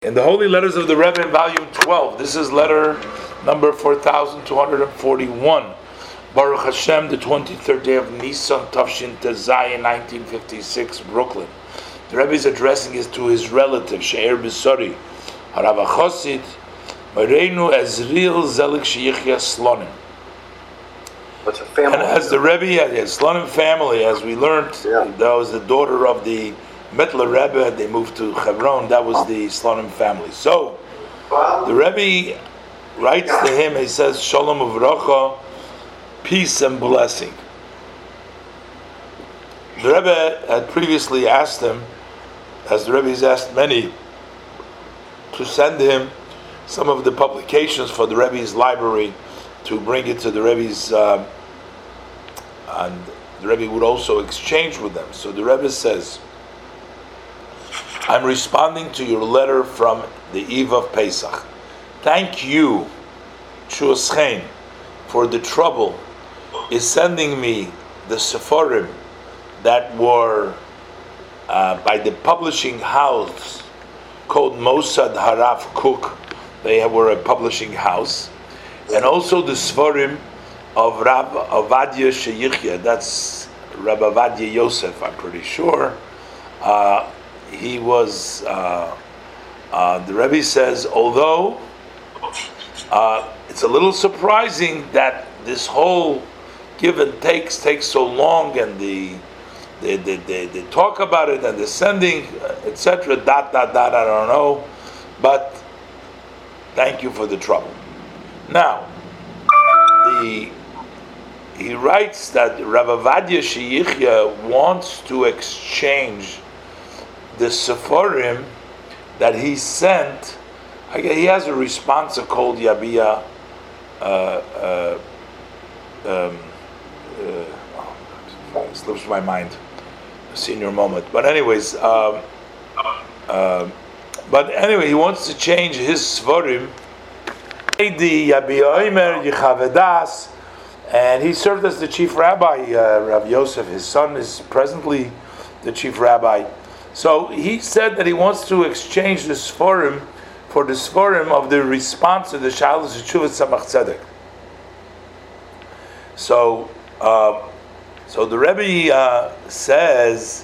In the Holy Letters of the Rebbe in volume 12, this is letter number 4241. Baruch Hashem, the 23rd day of Nisan, Tafshin Tezayin, 1956, Brooklyn. The Rebbe is addressing it to his relative, She'er Besori, Harav Chosid, Mereinu Ezriel Zelik Sheyichya Slonim. What's a family? And as the Rebbe, the Slonim family, as we learned, that was the daughter of the Mittler Rebbe. They moved to Hebron. That was the Slonim family. So the Rebbe writes to him. He says, "Shalom uvracha, peace and blessing." The Rebbe had previously asked him, as the Rebbe has asked many, to send him some of the publications for the Rebbe's library, to bring it to the Rebbe's, and the Rebbe would also exchange with them. So the Rebbe says, I'm responding to your letter from the eve of Pesach. Thank you, Shuaschein, for the trouble is sending me the Seforim that were by the publishing house called Mossad Harav Kook. They were a publishing house. And also the Seforim of Rab Avadia Sheyichya. That's Rab Avadia Yosef, I'm pretty sure. He was, the Rebbe says, although it's a little surprising that this whole give and takes so long, and they talk about it and the sending, etc. I don't know, but thank you for the trouble. Now, he writes that Rav Avadia Sheyichya wants to exchange the Seforim that he sent. He has a responsa called Yabia. It slips my mind. A senior moment. But anyways, he wants to change his Seforim. And he served as the chief rabbi. Rav Yosef, his son, is presently the chief rabbi. So he said that he wants to exchange the Sforim for the Sforim of the response to the Shalos Teshuvah Tzemach Tzedek. So the Rebbe says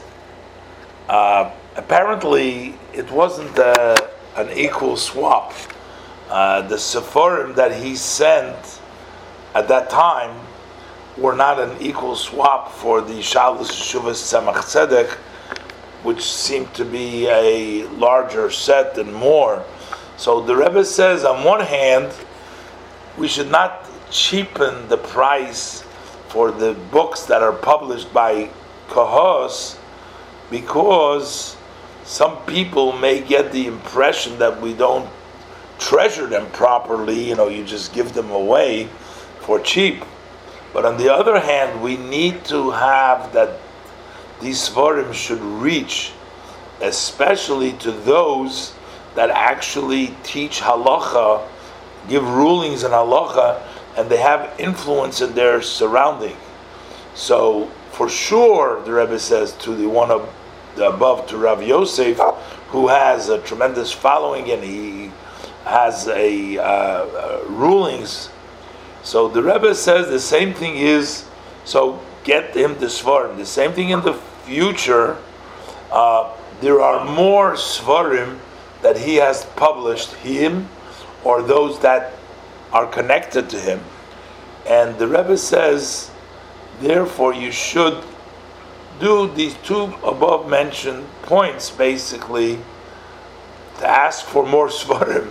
apparently it wasn't an equal swap. The Sforim that he sent at that time were not an equal swap for the Shalos Teshuvah Tzemach Tzedek, which seemed to be a larger set and more. So the Rebbe says, on one hand, we should not cheapen the price for the books that are published by Kahos, because some people may get the impression that we don't treasure them properly, you just give them away for cheap. But on the other hand, we need to have that these Svarim should reach, especially to those that actually teach halacha, give rulings in halacha, and they have influence in their surrounding. So, for sure, the Rebbe says to the one above, to Rav Yosef, who has a tremendous following and he has rulings. So the Rebbe says the same thing is, so get him the Svarim. The same thing in the future. There are more Svarim that he has published, him or those that are connected to him. And the Rebbe says, therefore, you should do these two above mentioned points, basically, to ask for more Svarim.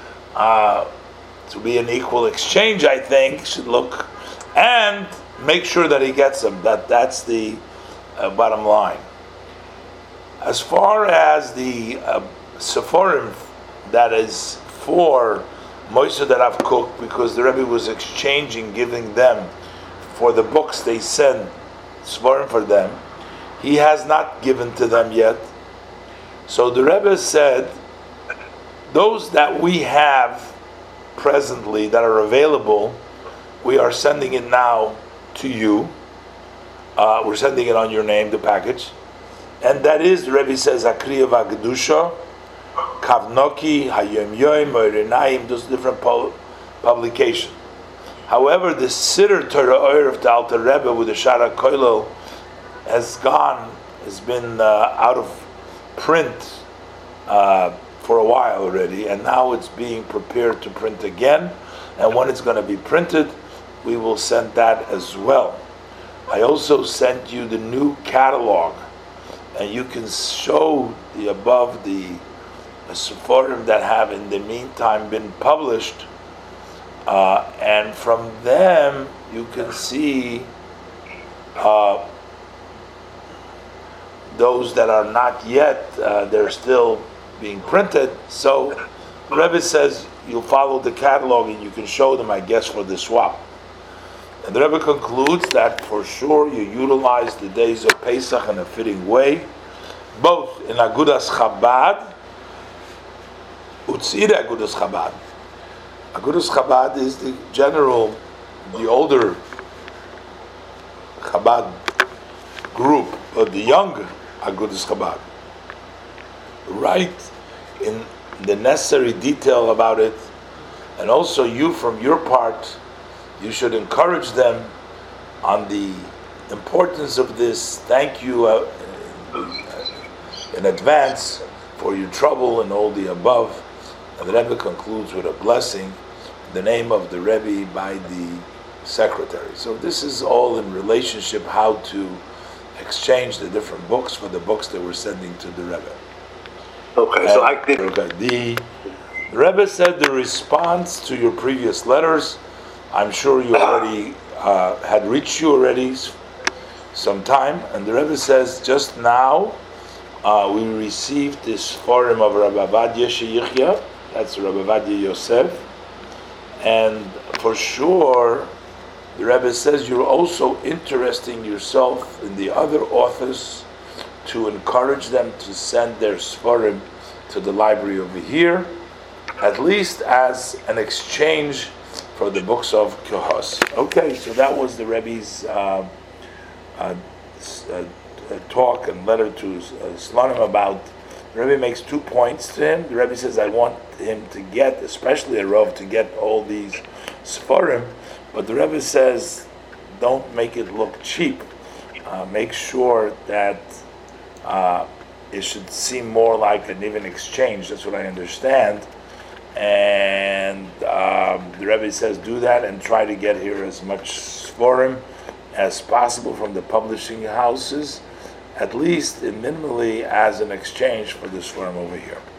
To be an equal exchange, I think, should look, and make sure that he gets them. That's the bottom line. As far as the Seforim that is for Mossad Harav Kook, because the Rebbe was giving them for the books they send Seforim for them, he has not given to them yet. So the Rebbe said, those that we have presently that are available, we are sending it now to you. We're sending it on your name, the package. And that is, the Rebbe says, Akriya V'Kedusha, Kavnoki, Hayom Yom, Moirinayim, those different publications. However, the Siddur Torah Oyer of the Alter Rebbe with the Shara Koilel has been out of print for a while already, and now it's being prepared to print again. And when it's going to be printed, we will send that as well. I also sent you the new catalog, and you can show the above the Seforim that have in the meantime been published, and from them you can see those that are not yet, they're still being printed. So the Rebbe says you'll follow the catalog and you can show them, I guess, for the swap. And the Rebbe concludes that for sure you utilize the days of Pesach in a fitting way, both in Agudas Chabad, Utzira Agudas Chabad. Agudas Chabad is the general, the older Chabad group, or the younger Agudas Chabad. Write in the necessary detail about it, and also you, from your part, you should encourage them on the importance of this. Thank you in advance for your trouble and all the above. And the Rebbe concludes with a blessing in the name of the Rebbe by the secretary. So this is all in relationship how to exchange the different books for the books that we're sending to the Rebbe. Okay, so I did. The Rebbe said the response to your previous letters, I'm sure you already had reached you already some time, and the Rebbe says just now we received this forum of Rabbi Avadia Sheyichya, that's Rabbi Avadia Yosef, and for sure the Rebbe says you're also interesting yourself in the other authors to encourage them to send their Sfarim to the library over here, at least as an exchange for the books of Kohos. Okay, so that was the Rebbe's talk and letter to Slonim about. The Rebbe makes 2 points to him. The Rebbe says, I want him to get, especially a Rav, to get all these Sfarim, but the Rebbe says, don't make it look cheap. Make sure that it should seem more like an even exchange. That's what I understand. And the Rebbe says do that and try to get here as much Sforim as possible from the publishing houses, at least minimally as an exchange for the Sforim over here.